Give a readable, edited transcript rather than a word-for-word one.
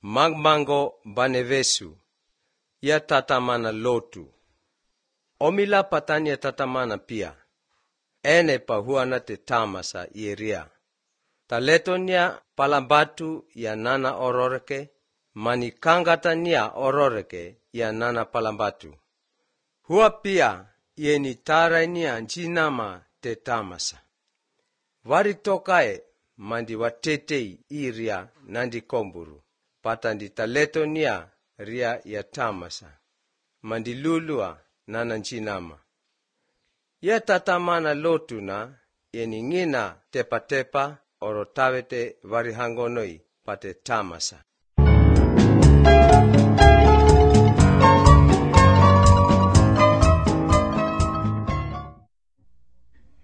magmango banevesu ya tatamana Lotu. Omila patani ya tatamana pia. Ene pahuana te tamasa ieria. Taletonia palambatu ya nana ororeke, manikangatania ororeke ya nana palambatu. Hua pia yeni tarainia njinama te tamasa. Varitokae mandi watetei iria nandi komburu. Patandi taletonia ria ya tamasa. Mandi lulua nana njinama. Ya tatamana Lotu na yeni ngina tepa orotawete varihangonoi pate tamasa.